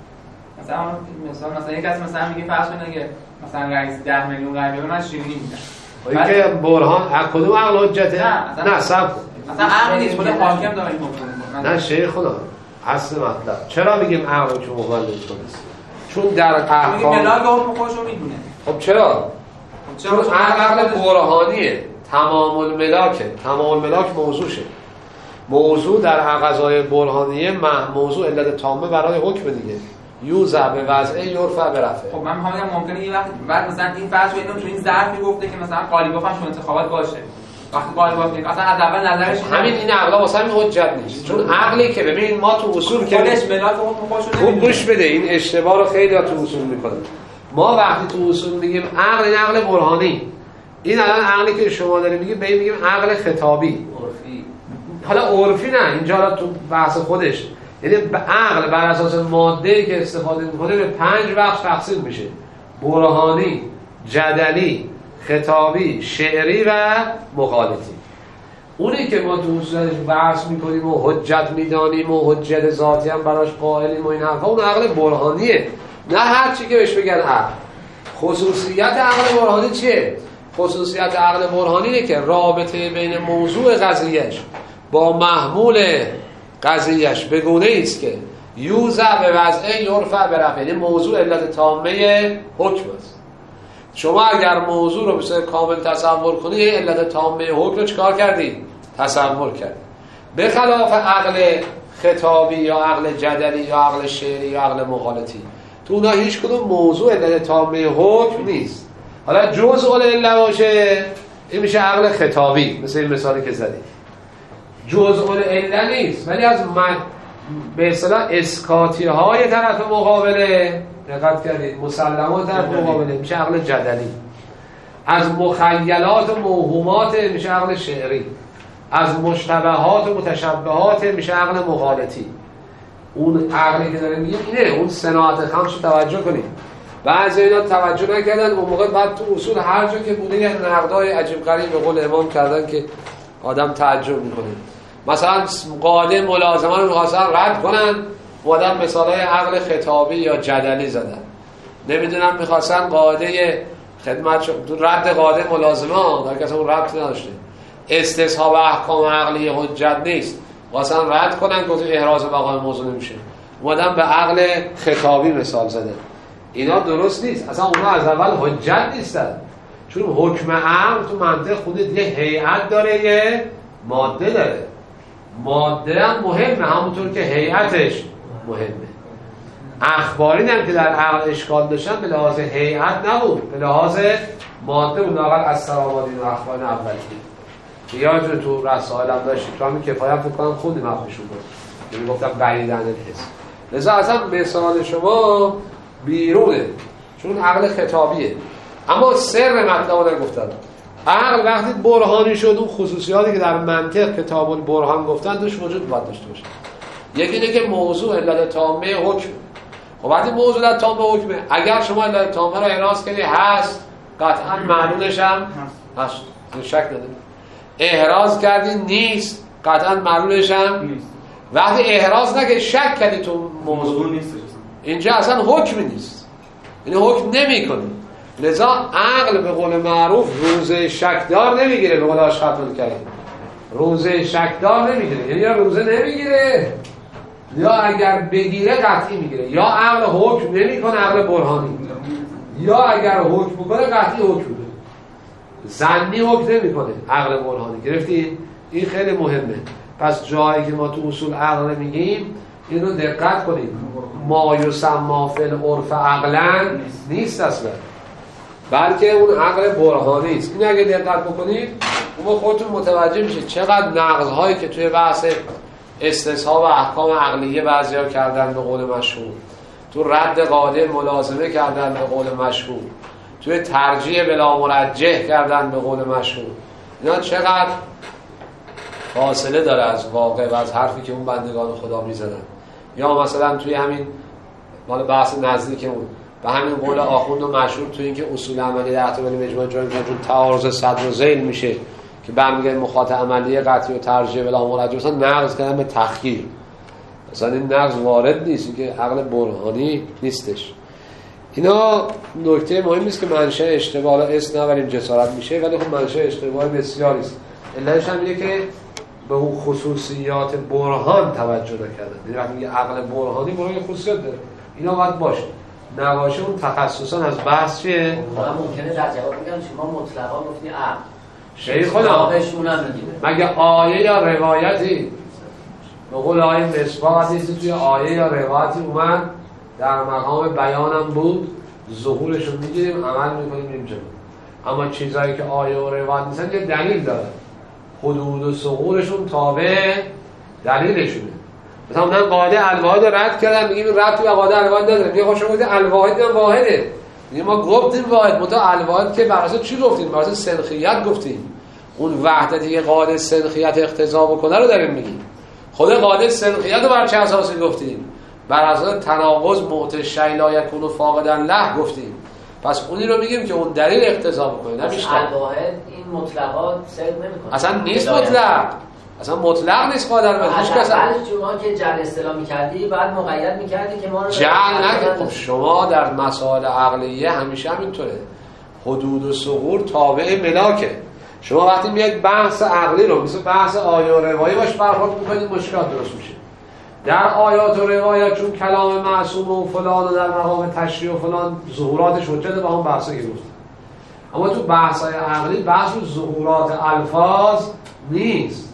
مثلا یک کس مثلا میگه فرض کنه که مثلا رئیس 10 میلیون رای بیاره من شیرینی میدم، این که برهان کدوم عقل حجته؟ نه صبر مثلا عقل نیست، خود حاکم داره این حکم. نه شیخ خدا اصل مطلب چرا میگیم عقل که مهمل نمیکنه؟ چون در احکام ملاک حکم خودش رو میدونه. خب چرا؟ چون عقل برهانیه، تمام الملاکه، تمام الملاک موضوعشه، موضوع در اقضای برهانیه موضوع علت تامه برای حکم دیگه، یوزع به وضعه یرفع به رفعه. خب من میخوام بگم ممکنه یه وقت بعد مثلا این فرض رو تو این ظرفی گفته که مثلا قالیباف هم شون انتخابات باشه، وقتی قالیباف میگه اصلا از اول نظرش همین این عقلا واسه همین حجت نیست، چون عقلی که ببین ما تو اصول که خودش ملاک حکم خودش رو خوب گوش بده، این اشتباه رو خیلی تو اصول میکنه. ما وقتی تو اصول میگیم عقل، این عقل برهانی، این الان عقلی که شما دارید میگیم عقل خطابی عرفی. حالا عرفی نه، اینجا تو بحث خودش، یعنی عقل بر اساس ماده‌ای که استفاده میکنه به 5 بخش تقسیم میشه: برهانی، جدلی، خطابی، شعری و مخالطی. اونی که ما تو اصولش بحث میکنیم و حجت میدانیم و حجت ذاتی هم براش قائلیم و این حرفا، اون عقل برهانیه، نه هر چی که بهش بگن عقل. خصوصیت عقل برهانی چیه؟ خصوصیت عقل برهانی اینه که رابطه بین موضوع قضیهش با محمول قضیهش به گونه است که یوزع به وضعه یرفع به رفع، یعنی موضوع علت تامه حکم است. شما اگر موضوع رو به صورت کامل تصور کنید، علت تامه حکم رو چکار کردید؟ تصور کردید. به خلاف عقل خطابی یا عقل جدلی یا عقل شعری یا عقل مقالطی، تو اونها هیچ کدوم موضوع علت تامه حکم نیست. حالا جزء العله باشه این میشه عقل خطابی، مثل این مثالی که زدید. جزء العله نیست ولی از به اصطلاح اسکاتی های طرف مقابله، دقت کردید، مسلمات طرف مقابله میشه عقل جدلی. از مخیلات و موهومات میشه عقل شعری. از مشتبهات و متشبهات میشه عقل مقالطی. اون عقلی که داره میگیم اینه، اون صناعت خمس رو توجه کنید. بعضی اینا توجه نکردن، اون موقع بعد تو اصول هر جا که بوده یه نقدای عجیب غریب به قول امام کردن که آدم تعجب میکنه. مثلا قاعده ملازمه رو می‌خواستن رد کنن، آدم مثالای عقل خطابی یا جدلی زدن. نمیدونم می‌خواستن قاعده خدمت رد قاعده ملازمه، در که اصلا اون ربطی نداشته، استصحاب احکام عقلی حجت نیست، واسه رد کنن که احراز بقای موضوع نمیشه، اومدن به عقل خطابی مثال زدن. اینا درست نیست، اصلا اونا از اول حجت نیستن، چون حکم عقل تو منطق خودت یه هیئت داره، یه ماده داره. ماده هم مهمه همونطور که هیئتش مهمه. اخباری هم که در عقل اشکال داشتن به لحاظ هیئت نبود، به لحاظ ماده بود. لااقل از سرابادین و اخبار اولی که یادتون تو رسائل هم داشتیم، تو همین کفایت فکر کنم خوندیم حقشون بود، یعنی گفتم بعیدن الحس. لذا اصلا مثال شما بیرونه، چون عقل خطابیه. اما سر مطلب رو گفتن، عقل وقتی برهانی شد اون خصوصیاتی که در منطق کتاب البرهان گفتن دوش وجود باید داشته باشه. یکی اینه که موضوع علت تامه حکم. خب وقتی موضوع علت تامه حکمه، اگر شما علت تامه رو احراز کنی هست، قطعا معلولش هم هست، شک نداره. احراز کردی نیست، قطعا معلولش هم نیست. وقتی احراز نکردی شک کردی تو موضوع نیست، اینجا اصلا حکمی نیست، یعنی حکم نمی‌کنی. لذا عقل به قول معروف روزه شکدار نمیگیره، به قول آشخط کریم روزه شکدار نمیگیره، یعنی یا روزه نمیگیره یا اگر بگیره قطعی میگیره. یا عقل حکم نمیکنه، عقل برهانی، یا اگر حکم بکنه قطعی حکم بده، ظنی حکم نمیکنه عقل برهانی. گرفتید؟ این خیلی مهمه. پس جایی که ما تو اصول عقل میگیم اینو دقت کنید، ما یسمى فی العرف عقلا نیست اصلا، بلکه اون عقل برهانی است. این اگه دقت بکنید اون خودتون متوجه میشه چقدر نقض‌هایی که توی بحث استصحاب احکام عقلیه بعضیا کردن به قول مشهور، تو رد قاعده ملازمه کردن به قول مشهور، توی ترجیح بلا مرجح کردن به قول مشهور، اینا چقدر فاصله داره از واقع و از حرفی که اون بندگان خدا میزدن. یا مثلا توی همین مال بحث نزدیکمون به همین قول آخوند و مشهور توی این که اصول عملی در احتمال مجموعه جایی چون تعارض صدر و ذیل میشه که برمیگرده مخاطب عملی قطعی و ترجیح بلا مرجح، مثلا نقض کردن به تخییر، مثلا این نقض وارد نیست، این که عقل برهانی نیستش. اینا نکته مهمی است که منشأ اشتباه، حالا اسم نبریم جسارت میشه، ولی خب منشأ اشتباه بسیاری است. علتش هم اینه که به اون خصوصیات برهان توجه نکردن. یعنی وقتی میگه عقل برهانی برای خصوصیات داره، اینا باید باشه، نباشه اون تخصصا از بحث چیه؟ ممکنه در جواب بگم شما مطلقا گفتی عقل شیخ خدا مگه آیه یا روایتی به قول آیه مصباح حدیثی توی آیه یا روایتی اومد در مقام بیانم بود، ظهورش رو میگیریم عمل میکنیم میریم جلو. اما چیزایی که آیه و روایت نیستن یه دلیل داره، حدود و ظهورشون تابع دلیلشونه. مثلا من قاعده الواحد رد کردم، میگیم رد توی قاعده الواحد نداره، میگه خوشم گفته الواحد هم واحده، میگه ما گفتیم واحد، متا الواحد که بر اساس چی گفتیم؟ بر اساس سنخیت گفتیم. اون وحدتی که قاعده سنخیت اقتضا بکنه رو داریم میگیم. خود قاعده سنخیت رو بر چه اساسی گفتیم؟ بر اساس تناقض معطی شیء لا یکون فاقدا له گفتیم. پس اونی رو میگیم که اون دلیل اقتضا بکنه، نه بیشتر. الواحد این مطلقات سرد نمیکنه، اصلا نیست مطلق، اصلا مطلق نیست قادر به هیچ کس. بعد شما که جعل اصطلاح می‌کردی بعد مقید می‌کردی که ما رو جعل نگه. خب شما در مسائل عقلیه همیشه همینطوره، حدود و ثغور تابع ملاکه. شما وقتی میاد بحث عقلی رو مثل بحث آیه و روایه باش برخورد میکنید مشکلات درست میشه. در آیات و روایات چون کلام معصوم و فلان و در مقام تشریع و فلان ظهوراتش حجت با هم بحثا که گفتم. اما تو بحث‌های عقلی بحث ظهورات الفاظ نیست.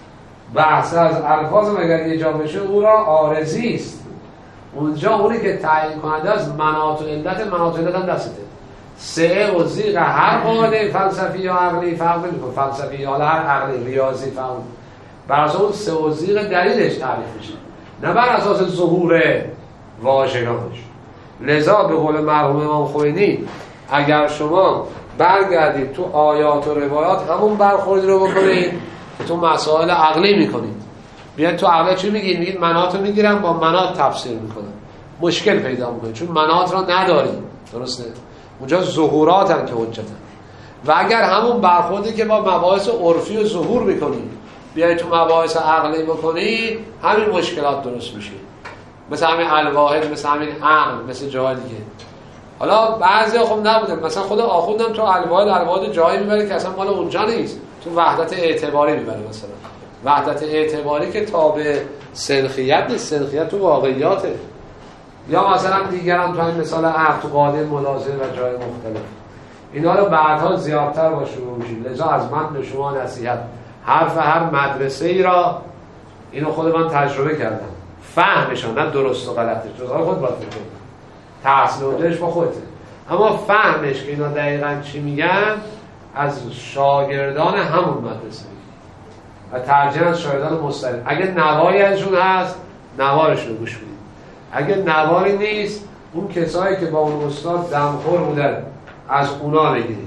بحث از الفاظ مگر یه جا بشه او را عارضی است. اونجا اونی که تعیین کننده از مناط و علت هم دسته. سعه و زیغ هر قاعده فلسفی یا عقلی فرق نمی‌کنه. فلسفی یا هر عقلی ریاضی فرق. بر اساس اون سعه و زیغ دلیلش تعریف میشه، نه بر اساس ظهور واژگانش. لذا به قول مرحوم امام خمینی اگر شما برگردید تو آیات و روایات همون برخوردی رو بکنید که تو مسائل عقلی میکنید. بیاید تو عقلی چی میگید؟ میگید مناط رو میگیرم با مناط تفسیر میکنم، مشکل پیدا میکنید چون مناط رو ندارید. درسته؟ اونجا ظهوراتن که حجتن. و اگر همون برخوردی که با مباحث عرفی و ظهور میکنید بیاید تو مباحث عقلی بکنید، همین مشکلات درست میشه. مثل همین الواحد، مثل همین عقل، مثل جای دیگه. حالا بعضیا خب نبوده، مثلا خود آخوندم تو الواحد جایی میبره که اصلا مال اونجا نیست، تو وحدت اعتباری میبره. مثلا وحدت اعتباری که تابع سلخیت نیست، سلخیت تو واقعیاته. یا مثلا دیگران تو این مثال عقل تو قاعده ملازم و جای مختلف. اینا رو بعدها زیادتر با شروع میشید. لذا از من به شما نصیحت، حرف هر مدرسه ای را، اینو خود من تجربه کردم، فهمشان نه درست و غلطش، جزای خود باید بکنید، تحصیل اونجاش با خودته، اما فهمش که اینا دقیقاً چی میگن از شاگردان همون مدرسه و ترجیحاً از شاگردان مستقل. اگه نواری ازشون هست نوارش رو گوش بدید، اگه نواری نیست اون کسایی که با اون استاد دمخور بودن از اونا بگیرید.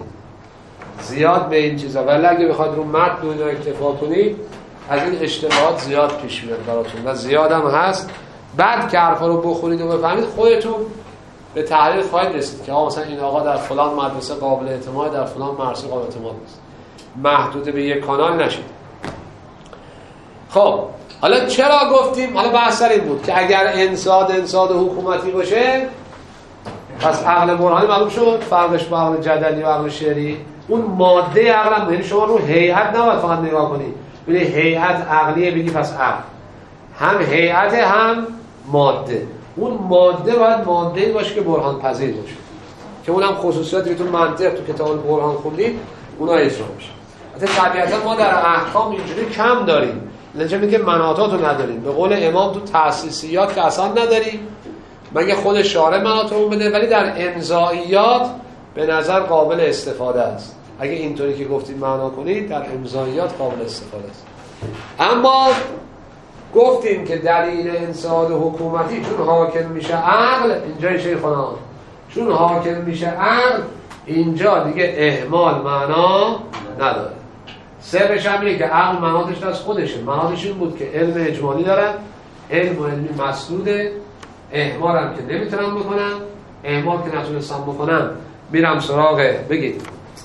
زیاد به این چیزا، ولی اگه بخواد رو متن و اینا اکتفا کنید از این اشتباهات زیاد پیش میاد براتون و زیادم هست. بعد که حرفا رو بخورید و بفهمید خودتون به تحلیل خواهید رسید که مثلا این آقا در فلان مدرسه قابل اعتماد، در فلان مدرسه قابل اعتماد نیست. محدود به یک کانال نشید. خب حالا چرا گفتیم؟ حالا بحث سر این بود که اگر انصاد حکومتی باشه پس عقل برهانی معلوم شد فرقش با عقل جدلی و عقل شعری. اون ماده عقل هم، یعنی شما رو هیئت نباید فقط نگاه کنید ببینید هیئت عقلیه بگی پس عقل هم هیئت هم ماده. اون ماده باید ماده‌ای باشه که برهان پذیر باشه که اونم خصوصیاتی که تو منطق تو کتاب برهان خوندید اونا اجرا میشه. البته طبیعتا ما در احکام اینجوری کم داریم، لذا که مناطات رو نداریم. به قول امام تو تأسیسیات که اصلا نداریم مگه خود شارع مناط رو بده، ولی در امضائیات به نظر قابل استفاده است. اگه اینطوری که گفتید معنا کنید در امضائیات قابل استفاده است. اما گفتیم که دلیل انصاد حکومتی چون حاکم میشه عقل، اینجا شیخنا چون حاکم میشه عقل اینجا دیگه اهمال معنا نداره. سرش هم اینه که عقل مناطش از خودشه. مناطش این بود که علم اجمالی دارن، علم و علمی مسدوده، اهمال هم که نمیتونن بکنن، اهمال که نتونستن بکنن میرم سراغ بگید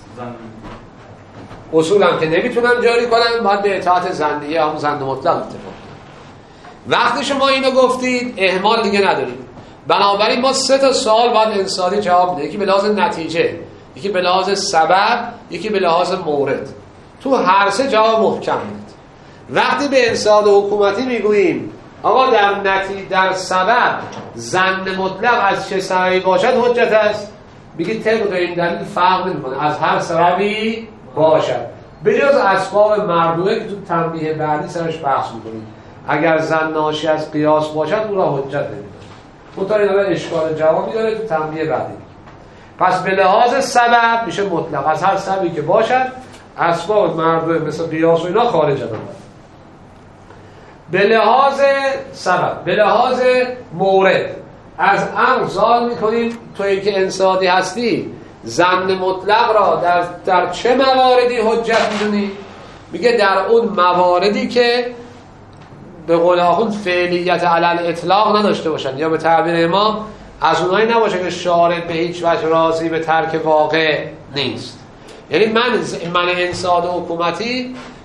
اصول هم که نمیتونن جاری کنن، باید به اطاعت ظنیه هم ظن مطلق اتفاق. وقتی شما اینو گفتید اهمال دیگه ندارید. بنابراین ما 3 سوال باید انصادی جواب بده، یکی به لحاظ نتیجه، یکی به لحاظ سبب، یکی به لحاظ مورد. تو هر 3 جواب محکم بدید. وقتی به انصاد حکومتی میگوییم آقا در سبب ظن مطلق از چه سببی باشد حجت است، بگید طبق این دلیل فرق نمیکنه از هر سببی باشد بجز اسباب مردوعه که تو تنبیه بعدی سرش بحث میکنیم. اگر ظن ناشی از قیاس باشد او را حجت نمیدونه. مطمئن این اشکال جوابی داره تو تنبیه بعدی. پس به لحاظ سبب میشه مطلق از هر سببی که باشد، اسباب مردوعه مثل قیاس و اینا خارج دارن. به لحاظ سبب، به لحاظ مورد از عقل سوال میکنیم تویی که انصادی هستی ظن مطلق را در چه مواردی حجت میدونی؟ میگه در اون مواردی که به قول آخوند فعلیت علی اطلاق نداشته باشن، یا به تعبیر امام از اونایی نباشه که شارع به هیچ وجه راضی به ترک واقع نیست. یعنی من انصاد حکومتی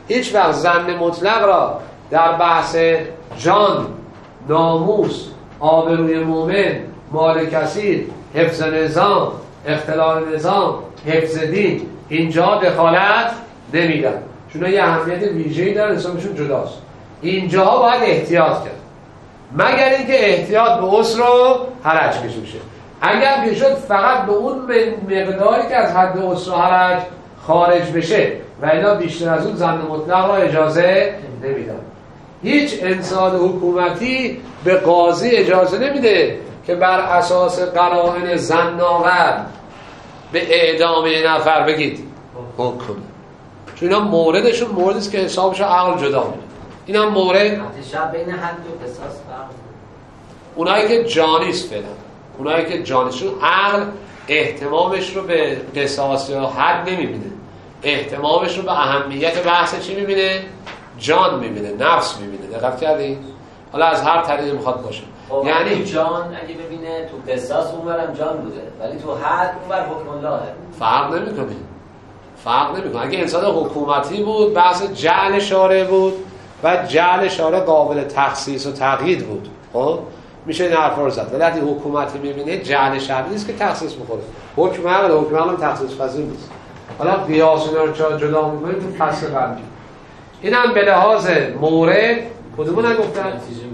هیچ وقت ظن مطلق را در بحث جان، ناموس، آبروی مومن، مال کثیر، حفظ نظام، اختلال نظام، حفظ دین اینجا دخالت نمیدن، چون یه اهمیت ویژه‌ای دارن، حسابشون جداست. اینجاها باید احتیاط کرد، مگر اینکه احتیاط به عسر و حرج کشیده بشه. اگر که شد فقط به اون مقداری که از حد عسر و حرج خارج بشه و الا بیشتر از اون ظن مطلق را اجازه نمیدن. هیچ انسان حکومتی به قاضی اجازه نمیده که بر اساس قرائن ظن‌آور به اعدام یه نفر بگید حکم کنه، چون اینا موردشون موردی است که حسابش عقل جدا میده. این هم مورد شب بین حد و قصاص فرق. اونایی که جانیست فعلا، اونایی که جانیستشون عقل اهتمامش رو به قصاص یا حد نمیبینه، اهتمامش رو به اهمیت بحث چی میبینه؟ جان میبینه، نفس میبینه. دقت کردی؟ حالا از هر طریقی میخواد باشه. یعنی جان اگه ببینه تو قصاص اونورم جان بوده ولی تو حد اونور حکم اللهه، فرق نمیکنه. اگه انسان حکومتی بود بحث جعل شارع بود و جعل شارع قابل تخصیص و تقیید بود، خب میشه این حرفا رو زد. ولی وقتی حکومتی میبینه جعل شرعی نیست که تخصیص بخوره، حکم عقل تخصیص پذیر نیست. حالا قیاس اینا رو جدا می‌کنیم تو فصل بعدی. اینم به لحاظ مورد کدومو نگفتن؟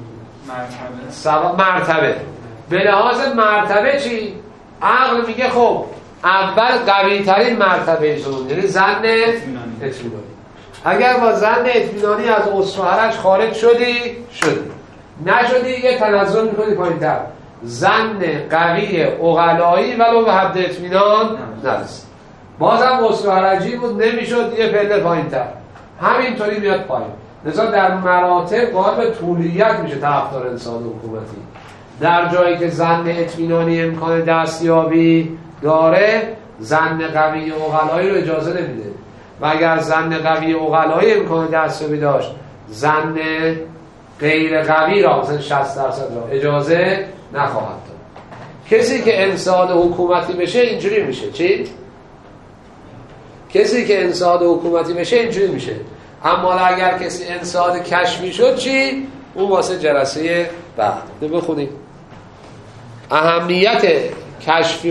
مرتبه. به لحاظ مرتبه چی؟ عقل میگه خب اول قوی ترین مرتبه زون، یعنی ظن اطمینانی. اگر با ظن اطمینانی از عسر و حرج خارج شدی نشدی یه تنزل میکنی پایین تر، ظن قوی عقلایی ولو به حد اطمینان نرسید، بازم عسر و حرجی بود نمیشد یه پله پایین تر، همینطوری میاد پایین. لذا در مراتب قابل طولیت میشه طرفدار انسان حکومتی. در جایی که ظن اطمینانی امکان دستیابی داره ظن قوی عقلایی رو اجازه نمیده و اگر ظن قوی عقلایی امکان دستیابی داشت ظن غیر قوی را مثلا 60% را اجازه نخواهد داد. کسی که انسان حکومتی بشه اینجوری میشه. چی؟ کسی که انسان حکومتی بشه اینجوری میشه. اما اگر کسی انسان کشفی شد چی؟ اون واسه جلسه بعد بخونیم. اهمیت کشفی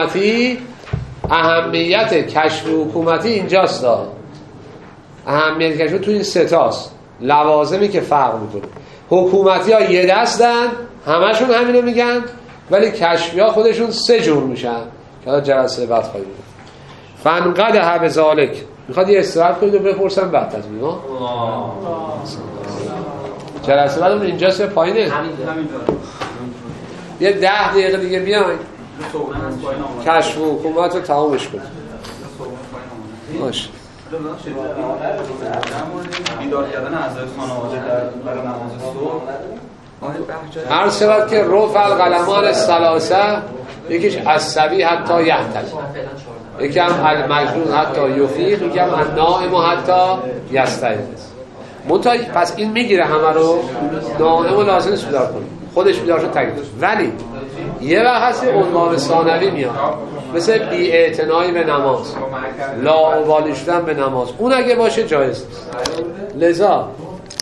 حکومتی اینجاست. اهمیت کشفی تو این ستاست، لوازمی که فرق میکنه. حکومتی ها یه دستن همشون همینو میگن، ولی کشفی ها خودشون 3 جور میشن که جلسه بعد خواهیم بود. فنقد به ذالک. میخواد یه استراحت کنید و بپرسم بعد تصمیم ها. جلسه بعدمون اینجاست یا پایینه؟ یه 10 دقیقه دیگه بیاین کشف و حکومت رو تمامش کنید. باشه. بیدار کردن اعضای خانواده برای نماز صبح. هر شود که رفع القلمان الثلاثه، یکیش عصبی حتی یحتل، یکی هم المجنون حتی یفیق، یکی هم النائم حتی یستیقظ. پس این میگیره همه رو. نائم لازم نیست بیدار کنه، خودش بیدار شد تکلیف. ولی یه وقت هست عنوان ثانوی میاد مثل بی‌اعتنایی به نماز، لاابالی شدن به نماز، اون اگه باشه جایز نیست. لذا